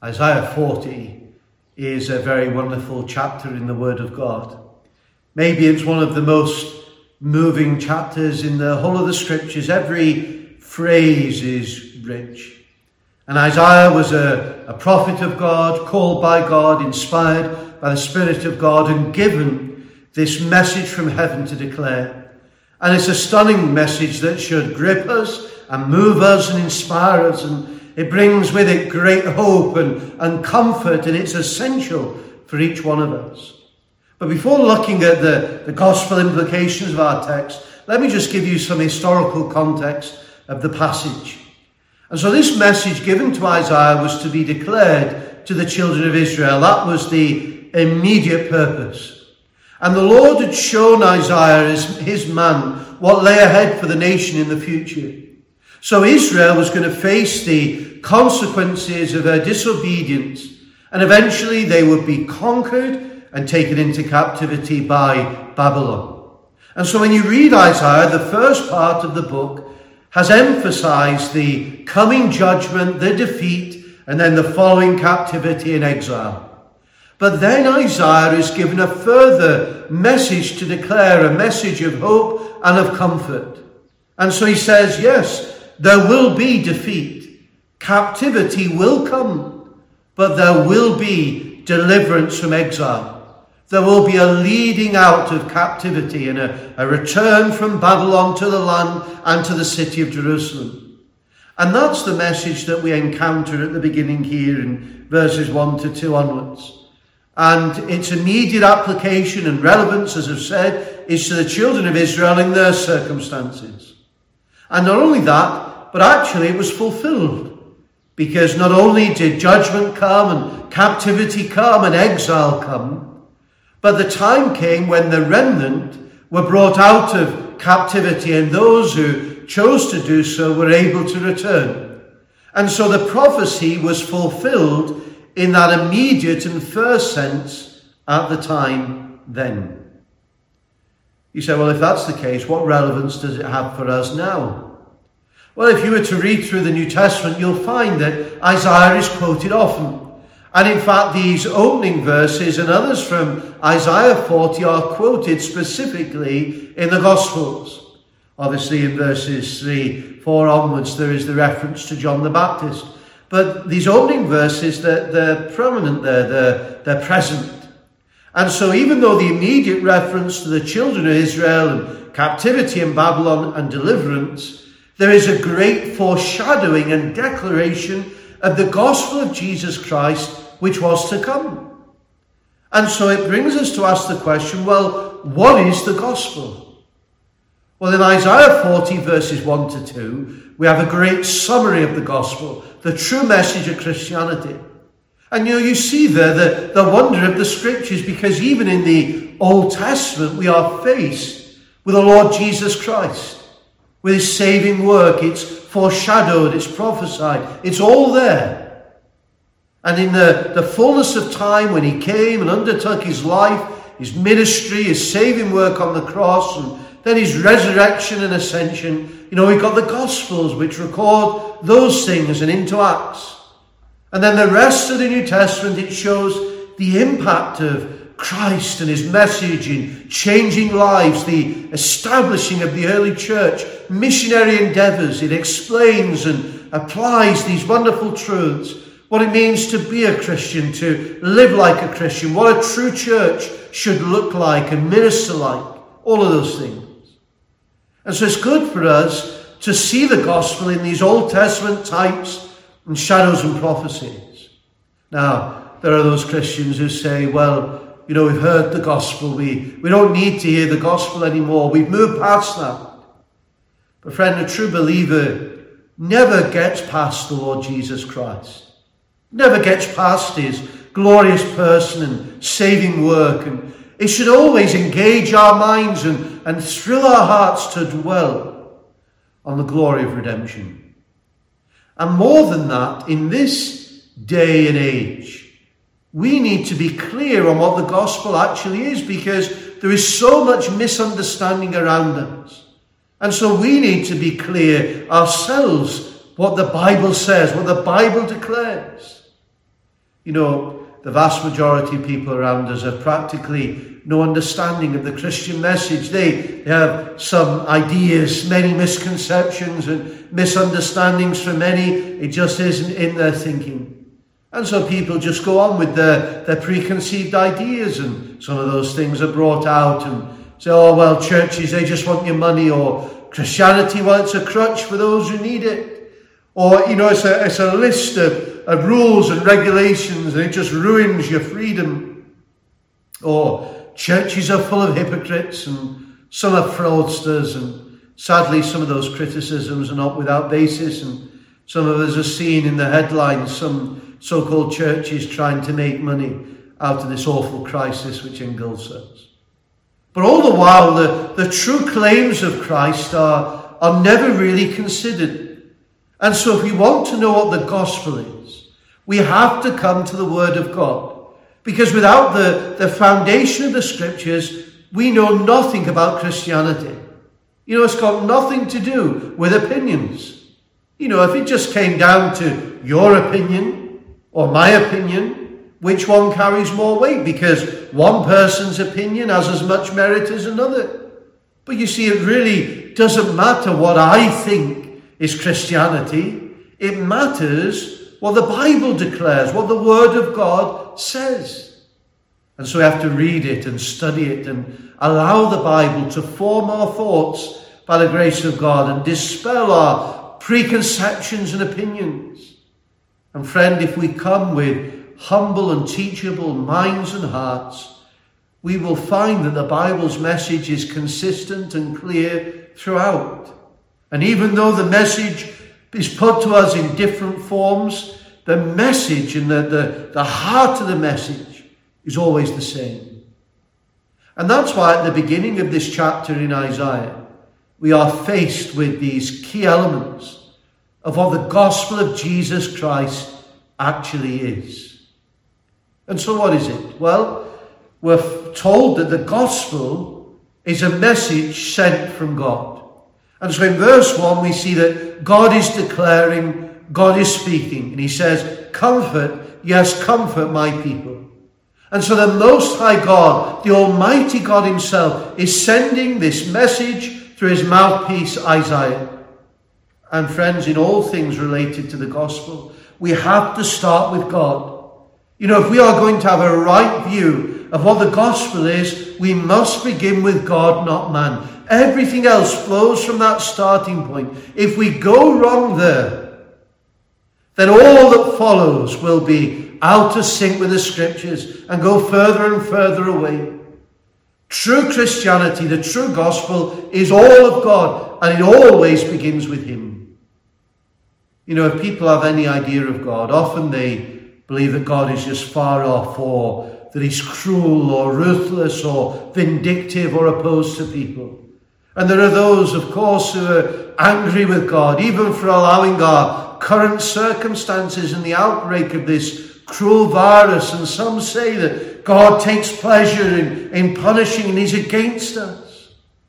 Isaiah 40 is a very wonderful chapter in the Word of God. Maybe it's one of the most moving chapters in the whole of the Scriptures. Every phrase is rich. And Isaiah was a prophet of God, called by God, inspired by the Spirit of God, and given this message from heaven to declare. And it's a stunning message that should grip us and move us and inspire us, and it brings with it great hope and comfort, and it's essential for each one of us. But before looking at the gospel implications of our text, let me just give you some historical context of the passage. And so this message given to Isaiah was to be declared to the children of Israel. That was the immediate purpose. And the Lord had shown Isaiah as his man what lay ahead for the nation in the future. So Israel was going to face the consequences of her disobedience, and eventually they would be conquered and taken into captivity by Babylon. And so when you read Isaiah, the first part of the book has emphasized the coming judgment, the defeat, and then the following captivity and exile. But then Isaiah is given a further message to declare, a message of hope and of comfort. And so he says, yes, there will be defeat. Captivity will come, but there will be deliverance from exile. There will be a leading out of captivity and a return from Babylon to the land and to the city of Jerusalem. And that's the message that we encounter at the beginning here in verses 1 to 2 onwards. And its immediate application and relevance, as I've said, is to the children of Israel in their circumstances. And not only that, but actually it was fulfilled. Because not only did judgment come and captivity come and exile come, but the time came when the remnant were brought out of captivity, and those who chose to do so were able to return. And so the prophecy was fulfilled in that immediate and first sense at the time then. You say, well, if that's the case, what relevance does it have for us now? Well, if you were to read through the New Testament, you'll find that Isaiah is quoted often. And in fact, these opening verses and others from Isaiah 40 are quoted specifically in the Gospels. Obviously, in verses 3, 4 onwards, there is the reference to John the Baptist. But these opening verses, they're prominent there, they're present. And so even though the immediate reference to the children of Israel and captivity in Babylon and deliverance, there is a great foreshadowing and declaration of the gospel of Jesus Christ, which was to come. And so it brings us to ask the question, well, what is the gospel? Well, in Isaiah 40, verses 1 to 2, we have a great summary of the gospel, the true message of Christianity. And you see there the wonder of the scriptures, because even in the Old Testament, we are faced with the Lord Jesus Christ, with his saving work. It's foreshadowed, it's prophesied, it's all there. And in the fullness of time, when he came and undertook his life, his ministry, his saving work on the cross, and then his resurrection and ascension, we've got the Gospels which record those things and into Acts. And then the rest of the New Testament, it shows the impact of Christ and his message in changing lives, the establishing of the early church, missionary endeavors. It explains and applies these wonderful truths, what it means to be a Christian, to live like a Christian, what a true church should look like and minister like, all of those things. And so it's good for us to see the gospel in these Old Testament types and shadows and prophecies. Now, there are those Christians who say, well, we've heard the gospel. We don't need to hear the gospel anymore. We've moved past that. But friend, a true believer never gets past the Lord Jesus Christ. Never gets past his glorious person and saving work. And it should always engage our minds and thrill our hearts to dwell on the glory of redemption. And more than that, in this day and age, we need to be clear on what the gospel actually is, because there is so much misunderstanding around us. And so we need to be clear ourselves what the Bible says, what the Bible declares. You know, the vast majority of people around us have practically no understanding of the Christian message. They have some ideas, many misconceptions and misunderstandings from many. It just isn't in their thinking. And so people just go on with their preconceived ideas, and some of those things are brought out and say, oh, well, churches, they just want your money, or Christianity, well, it's a crutch for those who need it. Or, you know, it's a list of rules and regulations, and it just ruins your freedom. Or churches are full of hypocrites, and some are fraudsters, and sadly some of those criticisms are not without basis, and some of us are seeing in the headlines some so-called churches trying to make money out of this awful crisis which engulfs us. But all the while, the true claims of Christ are never really considered. And so if we want to know what the gospel is, we have to come to the Word of God. Because without the foundation of the Scriptures, we know nothing about Christianity. You know, it's got nothing to do with opinions. You know, if it just came down to your opinion or my opinion, which one carries more weight? Because one person's opinion has as much merit as another. But you see, it really doesn't matter what I think is Christianity. It matters what the Bible declares, what the Word of God says. And so we have to read it and study it and allow the Bible to form our thoughts by the grace of God and dispel our preconceptions and opinions. And friend, if we come with humble and teachable minds and hearts, we will find that the Bible's message is consistent and clear throughout. And even though the message is put to us in different forms, the message and the heart of the message is always the same. And that's why at the beginning of this chapter in Isaiah, we are faced with these key elements of what the gospel of Jesus Christ actually is. And so what is it? Well, we're told that the gospel is a message sent from God. And so in verse 1 we see that God is declaring, God is speaking, and he says, comfort, yes, comfort my people. And so the Most High God, the Almighty God himself, is sending this message through his mouthpiece Isaiah. And friends, in all things related to the gospel, we have to start with God. You know, if we are going to have a right view of what the gospel is, we must begin with God, not man. Everything else flows from that starting point. If we go wrong there, then all that follows will be out of sync with the Scriptures and go further and further away. True Christianity, the true gospel, is all of God, and it always begins with him. You know, if people have any idea of God, often they believe that God is just far off, or that he's cruel or ruthless or vindictive or opposed to people. And there are those, of course, who are angry with God, even for allowing our current circumstances and the outbreak of this cruel virus. And some say that God takes pleasure in punishing and he's against us.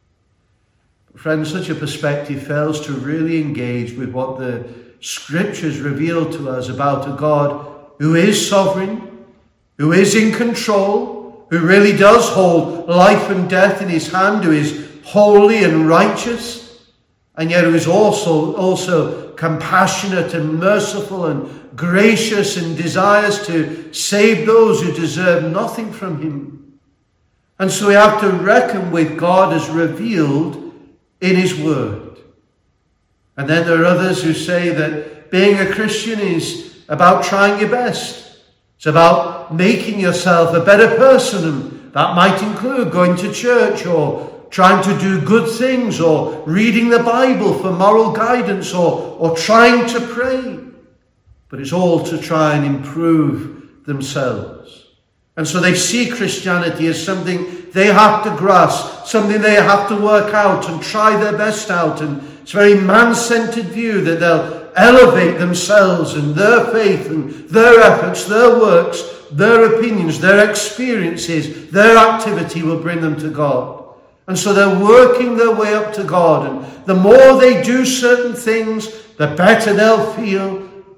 But friends, such a perspective fails to really engage with what the Scriptures reveal to us about a God who is sovereign, who is in control, who really does hold life and death in his hand, who is holy and righteous, and yet who is also compassionate and merciful and gracious and desires to save those who deserve nothing from him. And so we have to reckon with God as revealed in his word. And then there are others who say that being a Christian is about trying your best. It's about making yourself a better person, and that might include going to church or trying to do good things or reading the Bible for moral guidance or trying to pray. But it's all to try and improve themselves. And so they see Christianity as something they have to grasp, something they have to work out and try their best out. And it's a very man-centered view that they'll elevate themselves and their faith and their efforts, their works, their opinions, their experiences, their activity will bring them to God. And so they're working their way up to God. And the more they do certain things, the better they'll feel.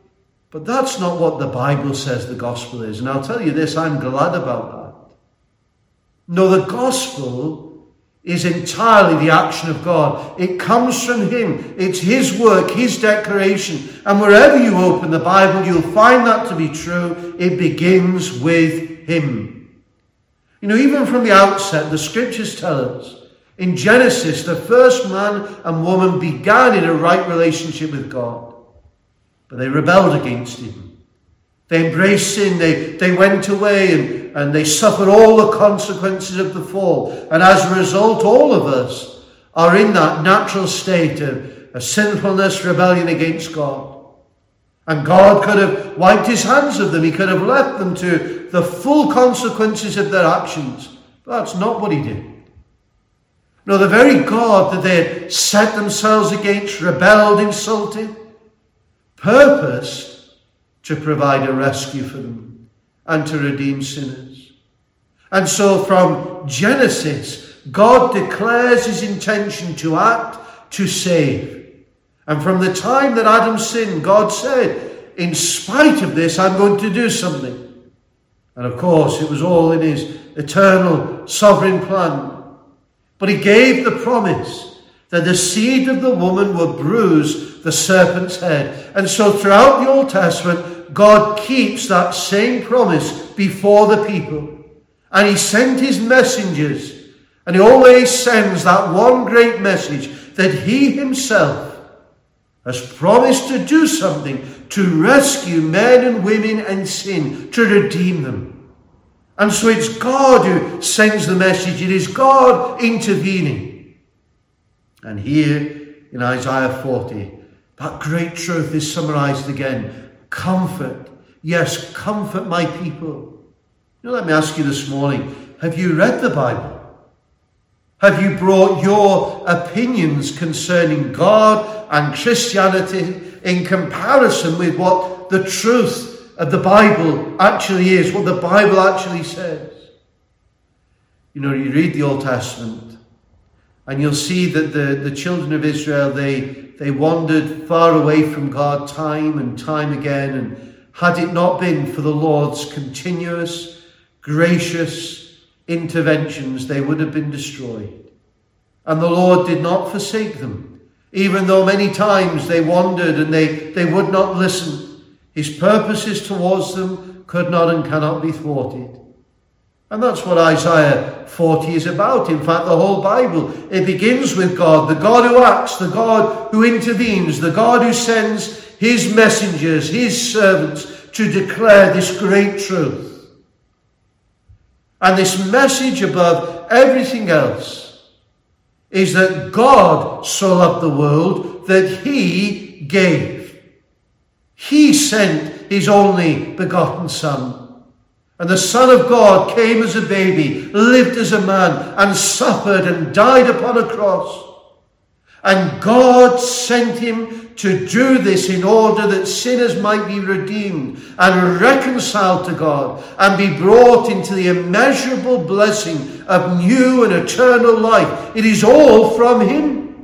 But that's not what the Bible says the gospel is. And I'll tell you this, I'm glad about that. No, the gospel is entirely the action of God. It comes from him. It's his work, his declaration. And wherever you open the Bible, you'll find that to be true. It begins with him. You know, even from the outset, the scriptures tell us, in Genesis, the first man and woman began in a right relationship with God. But they rebelled against him. They embraced sin. They went away and they suffered all the consequences of the fall. And as a result, all of us are in that natural state of sinfulness, rebellion against God. And God could have wiped his hands of them. He could have left them to the full consequences of their actions. But that's not what he did. No, the very God that they had set themselves against, rebelled, insulted, purposed to provide a rescue for them and to redeem sinners. And so from Genesis, God declares his intention to act, to save. And from the time that Adam sinned, God said, in spite of this, I'm going to do something. And of course, it was all in his eternal sovereign plan. But he gave the promise that the seed of the woman would bruise the serpent's head. And so throughout the Old Testament, God keeps that same promise before the people. And he sent his messengers. And he always sends that one great message that he himself has promised to do something to rescue men and women and sin, to redeem them. And so it's God who sends the message. It is God intervening. And here in Isaiah 40, that great truth is summarized again. Comfort. Yes, comfort my people. You know, let me ask you this morning, have you read the Bible? Have you brought your opinions concerning God and Christianity in comparison with what the truth of the Bible actually is, what the Bible actually says? You know, you read the Old Testament and you'll see that the children of Israel, they wandered far away from God time and time again. And had it not been for the Lord's continuous, gracious interventions, they would have been destroyed. And the Lord did not forsake them, even though many times they wandered and they would not listen. His purposes towards them could not and cannot be thwarted. And that's what Isaiah 40 is about. In fact, the whole Bible, it begins with God, the God who acts, the God who intervenes, the God who sends his messengers, his servants, to declare this great truth. And this message above everything else is that God so loved the world that he gave. He sent his only begotten Son. And the Son of God came as a baby, lived as a man, and suffered and died upon a cross. And God sent him to do this in order that sinners might be redeemed and reconciled to God and be brought into the immeasurable blessing of new and eternal life. It is all from him.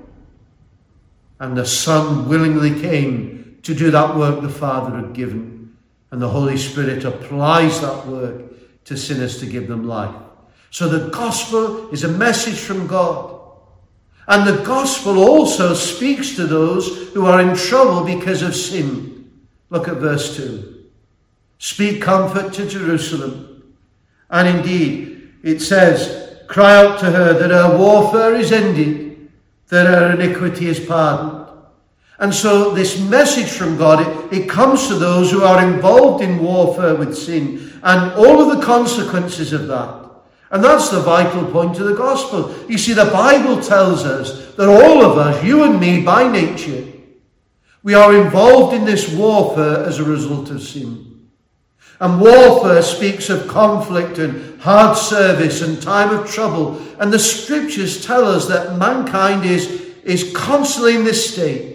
And the Son willingly came to do that work the Father had given. And the Holy Spirit applies that work to sinners to give them life. So the gospel is a message from God. And the gospel also speaks to those who are in trouble because of sin. Look at verse 2. Speak comfort to Jerusalem. And indeed, it says, cry out to her that her warfare is ended, that her iniquity is pardoned. And so this message from God, it comes to those who are involved in warfare with sin and all of the consequences of that. And that's the vital point of the gospel. You see, the Bible tells us that all of us, you and me by nature, we are involved in this warfare as a result of sin. And warfare speaks of conflict and hard service and time of trouble. And the scriptures tell us that mankind is constantly in this state.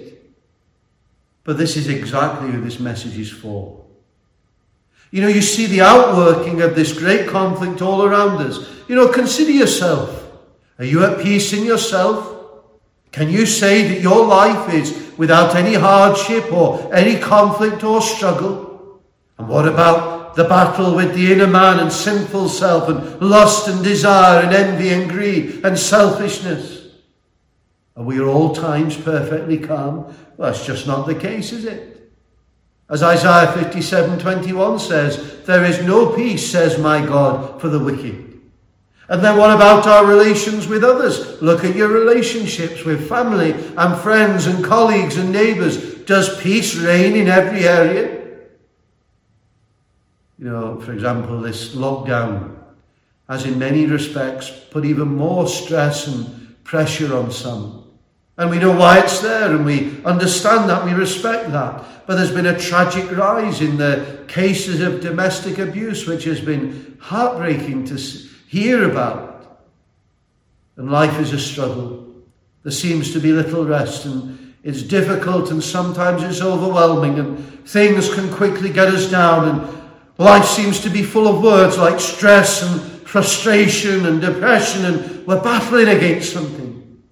But this is exactly who this message is for. You know, you see the outworking of this great conflict all around us. You know, consider yourself. Are you at peace in yourself? Can you say that your life is without any hardship or any conflict or struggle? And what about the battle with the inner man and sinful self and lust and desire and envy and greed and selfishness? Are we at all times perfectly calm? Well, that's just not the case, is it? As Isaiah 57:21 says, there is no peace, says my God, for the wicked. And then what about our relations with others? Look at your relationships with family and friends and colleagues and neighbours. Does peace reign in every area? You know, for example, this lockdown has in many respects put even more stress and pressure on some. And we know why it's there, and we understand that, we respect that. But there's been a tragic rise in the cases of domestic abuse, which has been heartbreaking to hear about. And life is a struggle. There seems to be little rest, and it's difficult, and sometimes it's overwhelming, and things can quickly get us down, and life seems to be full of words like stress and frustration and depression, and we're battling against something.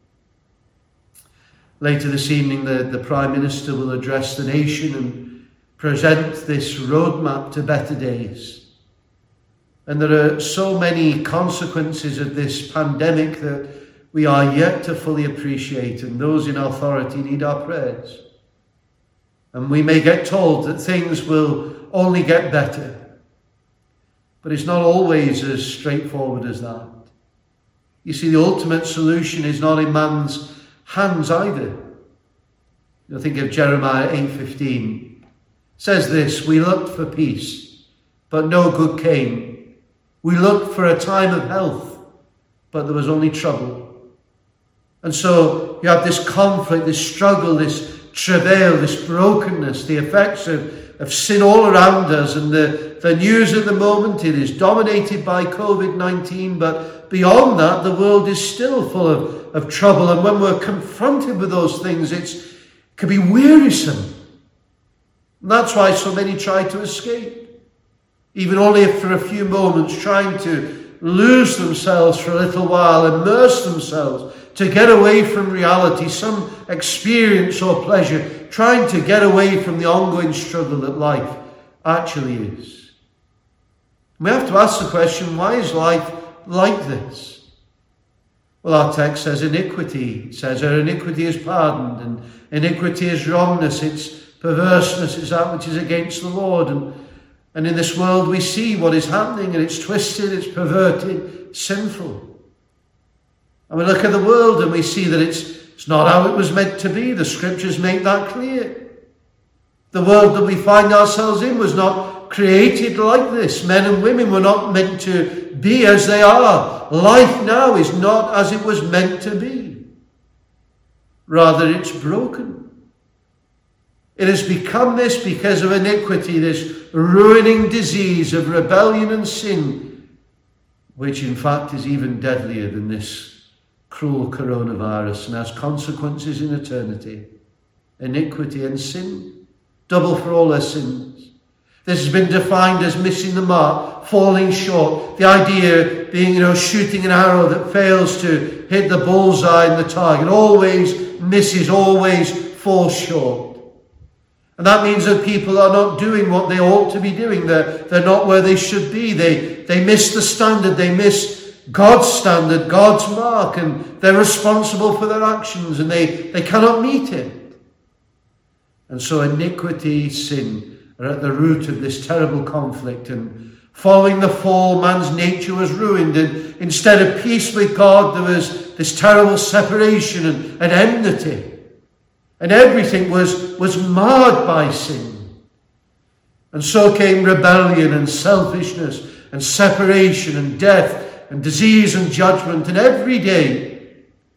Later this evening, the Prime Minister will address the nation and present this roadmap to better days. And there are so many consequences of this pandemic that we are yet to fully appreciate, and those in authority need our prayers. And we may get told that things will only get better, but it's not always as straightforward as that. You see, the ultimate solution is not in man's hands either. You'll think of Jeremiah 8:15. It says this, we looked for peace, but no good came. We looked for a time of health, but there was only trouble. And so you have this conflict, this struggle, this travail, this brokenness, the effects of sin all around us. And the news at the moment, it is dominated by COVID-19, but beyond that, the world is still full of trouble. And when we're confronted with those things, it can be wearisome. And that's why so many try to escape, even only if for a few moments, trying to lose themselves for a little while, immerse themselves to get away from reality, some experience or pleasure, trying to get away from the ongoing struggle that life actually is. We have to ask the question, why is life like this? Well, our text says iniquity. It says our iniquity is pardoned, and iniquity is wrongness, it's perverseness, it's that which is against the Lord. And in this world we see what is happening, and it's twisted, it's perverted, sinful. And we look at the world and we see that it's not how it was meant to be. The scriptures make that clear. The world that we find ourselves in was not created like this. Men and women were not meant to be as they are. Life now is not as it was meant to be. Rather, it's broken. It has become this because of iniquity, this ruining disease of rebellion and sin, which in fact is even deadlier than this cruel coronavirus and has consequences in eternity. Iniquity and sin, double for all their sins. This has been defined as missing the mark, falling short. The idea being, shooting an arrow that fails to hit the bullseye and the target, always misses, always falls short. And that means that people are not doing what they ought to be doing. They're not where they should be. They miss the standard. They miss God's standard, God's mark, and they're responsible for their actions, and they cannot meet it. And so iniquity, sin are at the root of this terrible conflict. And following the fall, man's nature was ruined, and instead of peace with God, there was this terrible separation and enmity. And everything was marred by sin. And so came rebellion and selfishness and separation and death and disease and judgment. And every day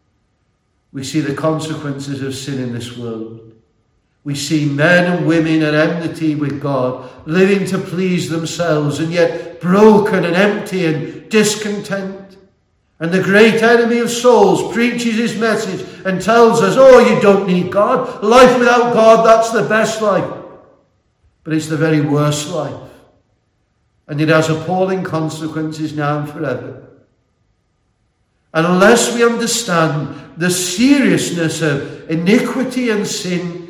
we see the consequences of sin in this world. We see men and women at enmity with God, living to please themselves, and yet broken and empty and discontent. And the great enemy of souls preaches his message and tells us, you don't need God. Life without God, that's the best life. But it's the very worst life. And it has appalling consequences now and forever. And unless we understand the seriousness of iniquity and sin,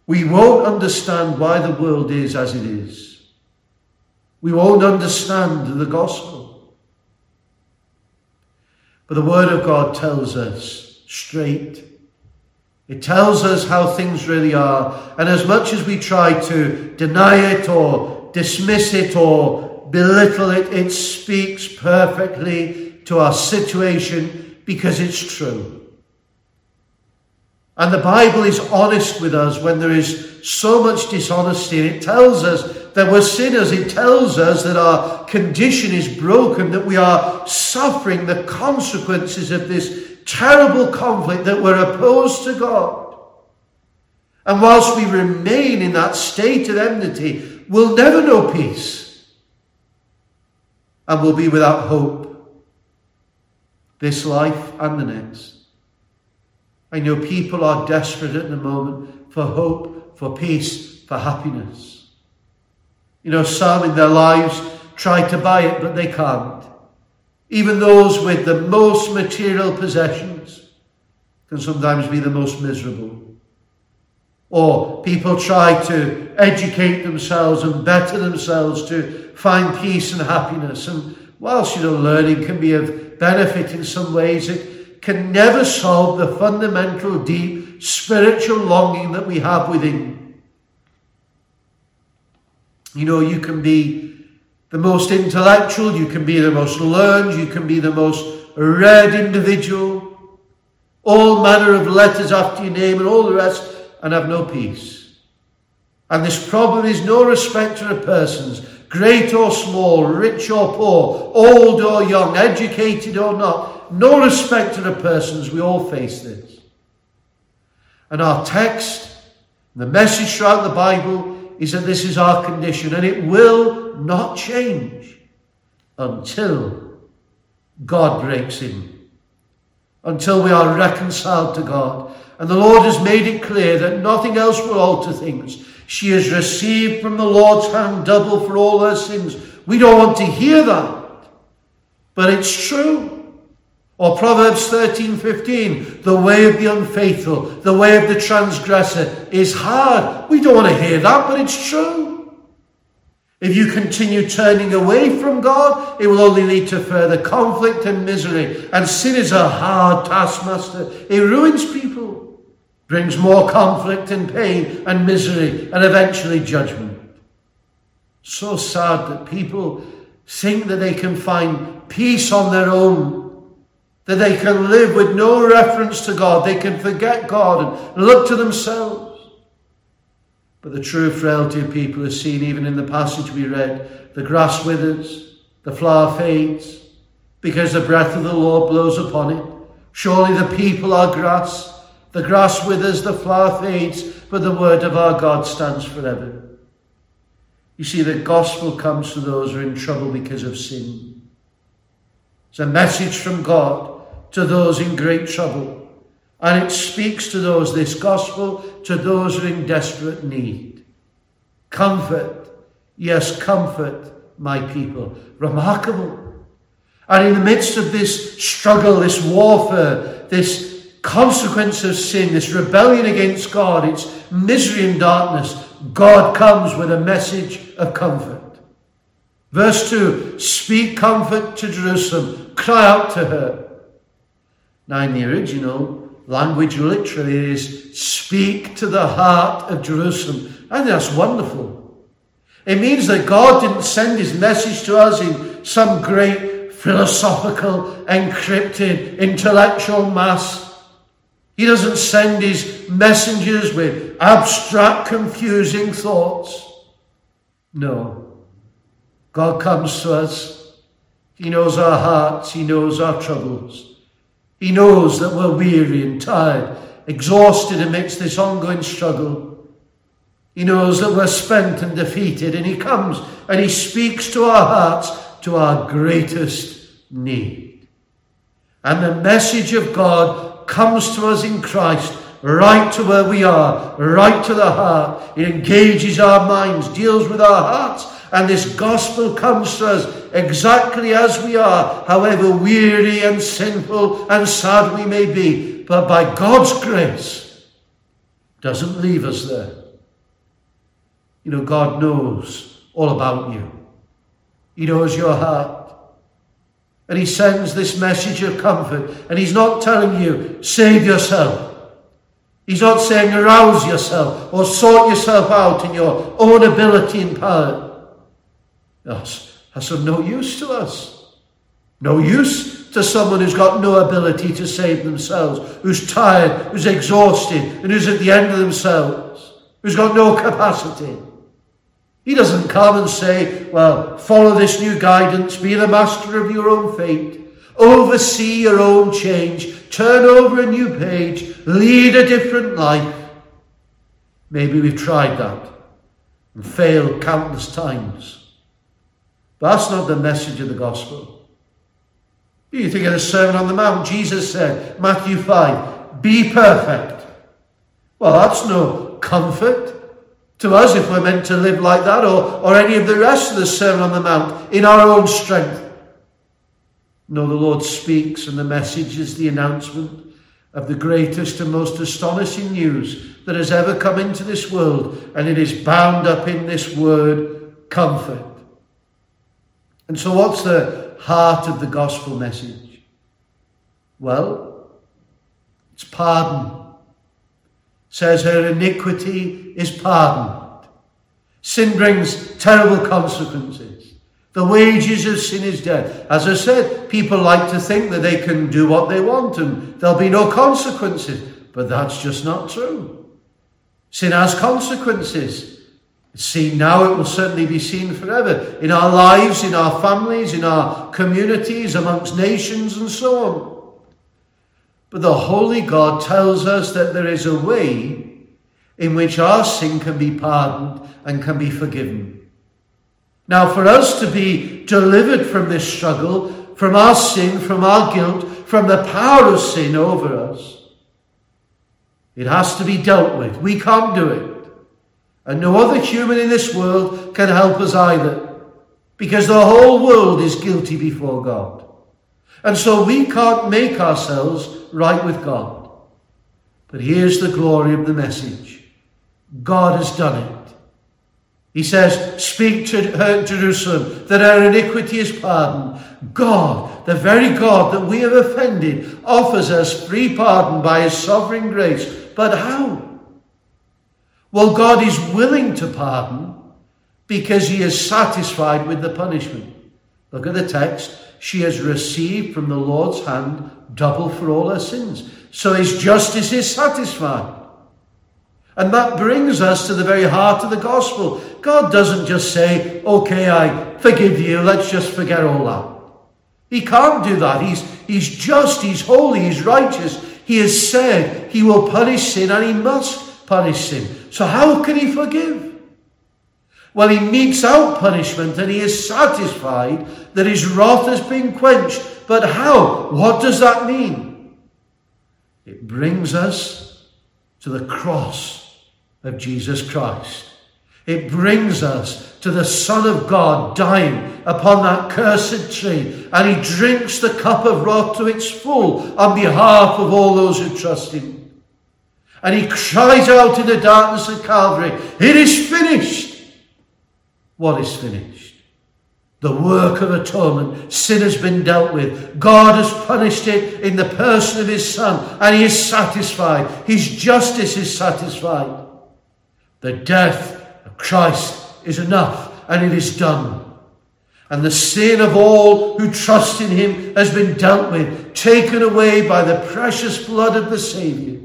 we won't understand why the world is as it is. We won't understand the gospel. But the word of God tells us straight. It tells us how things really are. And as much as we try to deny it or dismiss it or belittle it, it speaks perfectly to our situation because it's true. And the Bible is honest with us when there is so much dishonesty. And it tells us that we're sinners. It tells us that our condition is broken, that we are suffering the consequences of this terrible conflict, that we're opposed to God. And whilst we remain in that state of enmity, we'll never know peace. And we'll be without hope, this life and the next. I know people are desperate at the moment for hope, for peace, for happiness. You know, some in their lives try to buy it, but they can't. Even those with the most material possessions can sometimes be the most miserable. Or people try to educate themselves and better themselves to find peace and happiness. And whilst, learning can be of benefit in some ways, it can never solve the fundamental, deep, spiritual longing that we have within. You can be the most intellectual, you can be the most learned, you can be the most read individual, all manner of letters after your name and all the rest, and have no peace. And this problem is no respecter of persons, great or small, rich or poor, old or young, educated or not. No respecter of persons, we all face this. And our text, the message throughout the Bible, is that this is our condition, and it will not change until God breaks in, until we are reconciled to God. And the Lord has made it clear that nothing else will alter things. She has received from the Lord's hand double for all her sins. We don't want to hear that, but it's true. Or Proverbs 13:15, the way of the unfaithful, the way of the transgressor is hard. We don't want to hear that, but it's true. If you continue turning away from God, it will only lead to further conflict and misery. And sin is a hard taskmaster. It ruins people, brings more conflict and pain and misery, and eventually judgment. So sad that people think that they can find peace on their own, that they can live with no reference to God. They can forget God and look to themselves. But the true frailty of people is seen even in the passage we read. The grass withers, the flower fades, because the breath of the Lord blows upon it. Surely the people are grass. The grass withers, the flower fades, but the word of our God stands forever. You see, the gospel comes to those who are in trouble because of sin. It's a message from God to those in great trouble. And it speaks to those, this gospel, to those who are in desperate need. Comfort, yes, comfort my people. Remarkable. And in the midst of this struggle, this warfare, this consequence of sin, this rebellion against God, its misery and darkness, God comes with a message of comfort. Verse 2, speak comfort to Jerusalem, cry out to her. Now in the original language, literally, it is speak to the heart of Jerusalem. I think that's wonderful. It means that God didn't send his message to us in some great philosophical, encrypted, intellectual mass. He doesn't send his messengers with abstract, confusing thoughts. No. God comes to us. He knows our hearts. He knows our troubles. He knows that we're weary and tired, exhausted amidst this ongoing struggle. He knows that we're spent and defeated, and he comes and he speaks to our hearts, to our greatest need. And the message of God comes to us in Christ, right to where we are, right to the heart. It engages our minds, deals with our hearts, and this gospel comes to us exactly as we are, however weary and sinful and sad we may be. But by God's grace, doesn't leave us there. You know, God knows all about you. He knows your heart. And he sends this message of comfort. And he's not telling you, save yourself. He's not saying arouse yourself or sort yourself out in your own ability and power. That's of no use to us. No use to someone who's got no ability to save themselves, who's tired, who's exhausted, and who's at the end of themselves, who's got no capacity. He doesn't come and say, well, follow this new guidance, be the master of your own fate, oversee your own change, turn over a new page, lead a different life. Maybe we've tried that and failed countless times. But that's not the message of the gospel. You think of the Sermon on the Mount. Jesus said, Matthew 5, be perfect. Well, that's no comfort to us if we're meant to live like that, or any of the rest of the Sermon on the Mount in our own strength. No, the Lord speaks, and the message is the announcement of the greatest and most astonishing news that has ever come into this world, and it is bound up in this word, comfort. And so what's the heart of the gospel message? Well, it's pardon. It says her iniquity is pardoned. Sin brings terrible consequences. The wages of sin is death. As I said, people like to think that they can do what they want and there'll be no consequences. But that's just not true. Sin has consequences. It's seen now, it will certainly be seen forever. In our lives, in our families, in our communities, amongst nations and so on. But the Holy God tells us that there is a way in which our sin can be pardoned and can be forgiven. Now, for us to be delivered from this struggle, from our sin, from our guilt, from the power of sin over us, it has to be dealt with. We can't do it. And no other human in this world can help us either, because the whole world is guilty before God. And so we can't make ourselves right with God. But here's the glory of the message. God has done it. He says, speak to her, Jerusalem, that her iniquity is pardoned. God, the very God that we have offended, offers us free pardon by his sovereign grace. But how? Well, God is willing to pardon because he is satisfied with the punishment. Look at the text. She has received from the Lord's hand double for all her sins. So his justice is satisfied. And that brings us to the very heart of the gospel. God doesn't just say, okay, I forgive you, let's just forget all that. He can't do that. He's just, he's holy, he's righteous. He has said he will punish sin and he must punish sin. So how can he forgive? Well, he metes out punishment and he is satisfied that his wrath has been quenched. But how? What does that mean? It brings us to the cross of Jesus Christ. It brings us to the Son of God dying upon that cursed tree. And he drinks the cup of wrath to its full on behalf of all those who trust him. And he cries out in the darkness of Calvary, it is finished. What is finished? The work of atonement. Sin has been dealt with. God has punished it in the person of his Son, and he is satisfied. His justice is satisfied. The death of Christ is enough, and it is done. And the sin of all who trust in him has been dealt with, taken away by the precious blood of the Saviour.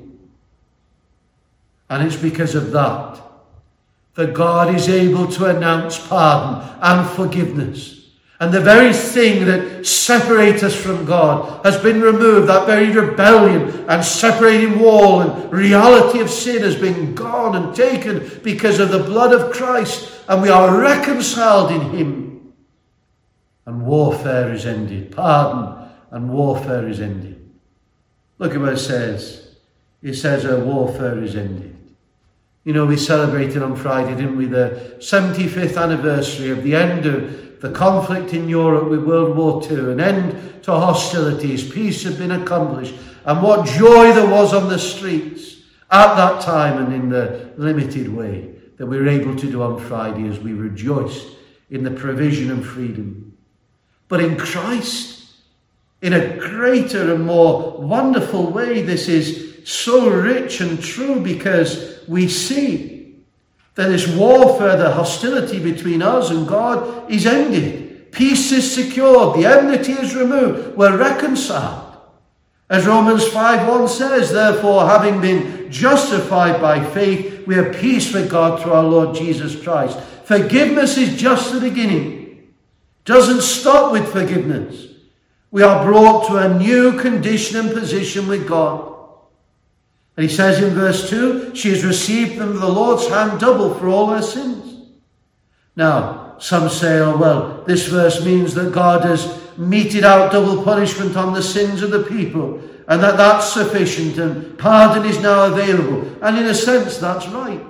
And it's because of that God is able to announce pardon and forgiveness. And the very thing that separates us from God has been removed. That very rebellion and separating wall and reality of sin has been gone and taken because of the blood of Christ. And we are reconciled in him. And warfare is ended. Pardon and warfare is ended. Look at what it says. It says our warfare is ended. You know, we celebrated on Friday, didn't we, the 75th anniversary of the end of the conflict in Europe with World War II, an end to hostilities, peace had been accomplished, and what joy there was on the streets at that time and in the limited way. that we were able to do on Friday as we rejoiced in the provision and freedom. But in Christ, in a greater and more wonderful way, this is so rich and true, because we see that this warfare, the hostility between us and God, is ended. Peace is secured. The enmity is removed. We're reconciled. As Romans 5:1 says, therefore, having been justified by faith, we have peace with God through our Lord Jesus Christ. Forgiveness is just the beginning. Doesn't stop with forgiveness. We are brought to a new condition and position with God. And he says in verse 2, she has received from the Lord's hand double for all her sins. Now, some say, oh, well, this verse means that God has meted out double punishment on the sins of the people, and that's sufficient, and pardon is now available. And in a sense, that's right.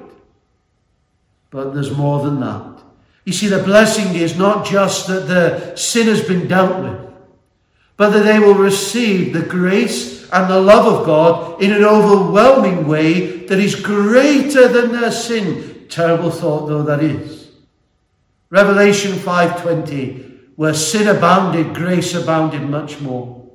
But there's more than that. You see, the blessing is not just that the sin has been dealt with, but that they will receive the grace and the love of God in an overwhelming way that is greater than their sin. Terrible thought though that is. Revelation 5:20, where sin abounded, grace abounded much more.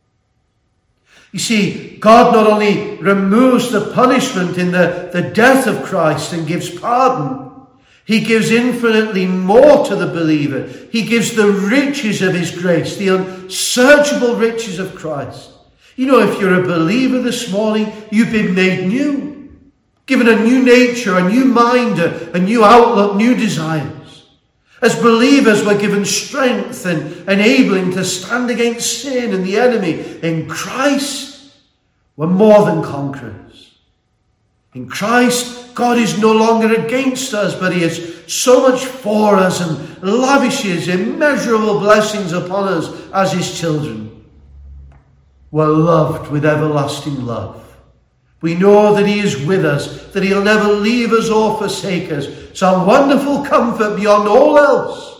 You see, God not only removes the punishment in the death of Christ and gives pardon, he gives infinitely more to the believer. He gives the riches of his grace, the unsearchable riches of Christ. You know, if you're a believer this morning, you've been made new, given a new nature, a new mind, a new outlook, new desires. As believers, we're given strength and enabling to stand against sin and the enemy. In Christ, we're more than conquerors. In Christ, God is no longer against us, but he is so much for us and lavishes immeasurable blessings upon us as his children. We're loved with everlasting love. We know that he is with us, that he'll never leave us or forsake us. Some wonderful comfort beyond all else.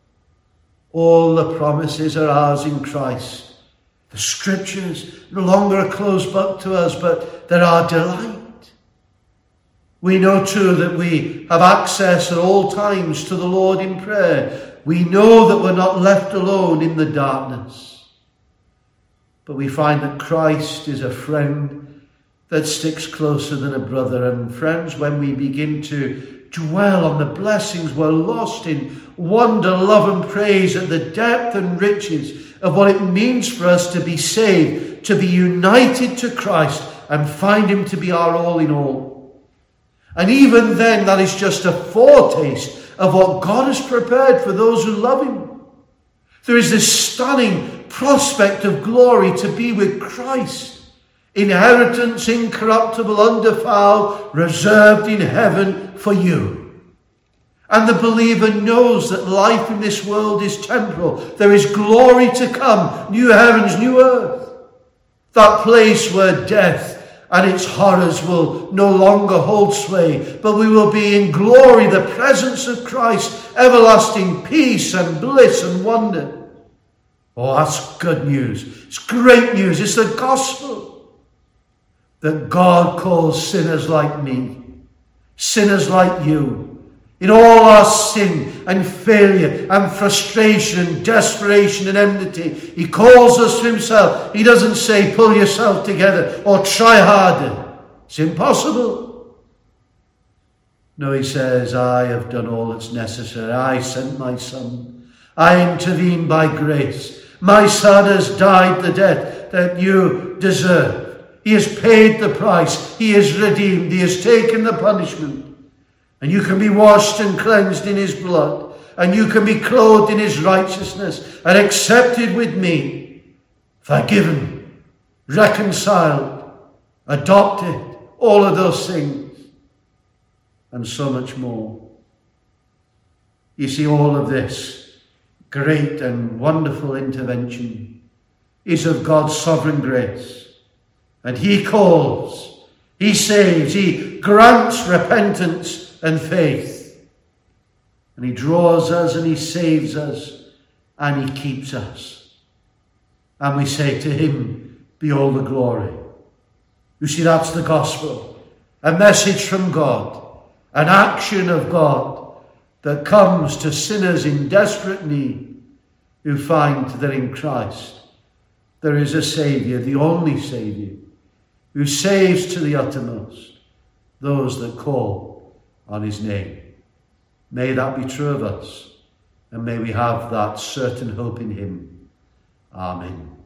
All the promises are ours in Christ. The scriptures no longer a closed book to us, but they're our delight. We know too that we have access at all times to the Lord in prayer. We know that we're not left alone in the darkness. But we find that Christ is a friend that sticks closer than a brother. And friends, when we begin to dwell on the blessings, we're lost in wonder, love and praise at the depth and riches of what it means for us to be saved, to be united to Christ and find him to be our all in all. And even then, that is just a foretaste of what God has prepared for those who love him. There is this stunning prospect of glory to be with Christ. Inheritance incorruptible, undefiled, reserved in heaven for you. And the believer knows that life in this world is temporal. There is glory to come, new heavens, new earth. That place where death and its horrors will no longer hold sway, but we will be in glory, the presence of Christ, everlasting peace and bliss and wonder. Oh, that's good news. It's great news. It's the gospel that God calls sinners like me, sinners like you, in all our sin and failure and frustration and desperation and enmity. He calls us to himself. He doesn't say, pull yourself together or try harder. It's impossible. No, he says, I have done all that's necessary. I sent my son. I intervened by grace. My son has died the death that you deserve. He has paid the price. He has redeemed. He has taken the punishment. And you can be washed and cleansed in his blood. And you can be clothed in his righteousness and accepted with me. Forgiven, reconciled, adopted, all of those things. And so much more. You see, all of this great and wonderful intervention is of God's sovereign grace. And he calls, he saves, he grants repentance and faith. And he draws us and he saves us and he keeps us. And we say to him, be all the glory. You see, that's the gospel. A message from God. an action of God that comes to sinners in desperate need who find that in Christ there is a Saviour, the only Saviour, who saves to the uttermost those that call on his name. May that be true of us, and may we have that certain hope in him. Amen.